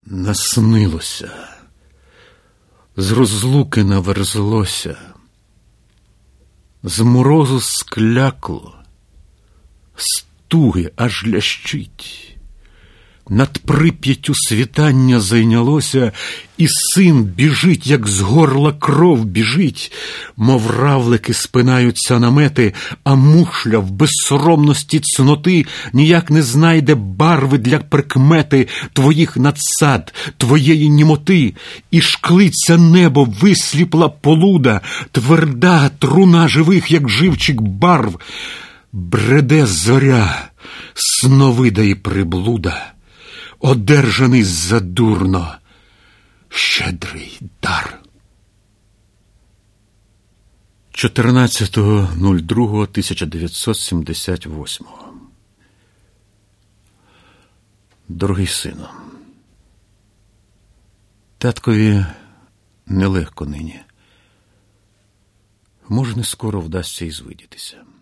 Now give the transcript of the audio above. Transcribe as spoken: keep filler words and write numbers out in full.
Наснилося, з розлуки наверзлося, з морозу склякло, з туги аж лящить. Над Прип'яттю світання зайнялося, і син біжить, як з горла кров біжить, мов равлики спинаються намети, а мушля в безсоромності цноти ніяк не знайде барви для прикмети твоїх надсад, твоєї німоти, і шклиться небо, висліпла полуда, тверда труна живих, як живчик барв. Бреде зоря, сновида і приблуда, одержаний задурно щедрий дар. чотирнадцятого другого тисяча дев'ятсот сімдесят восьмого. Дорогий сину, таткові нелегко нині. Може, не скоро вдасться і звидітися.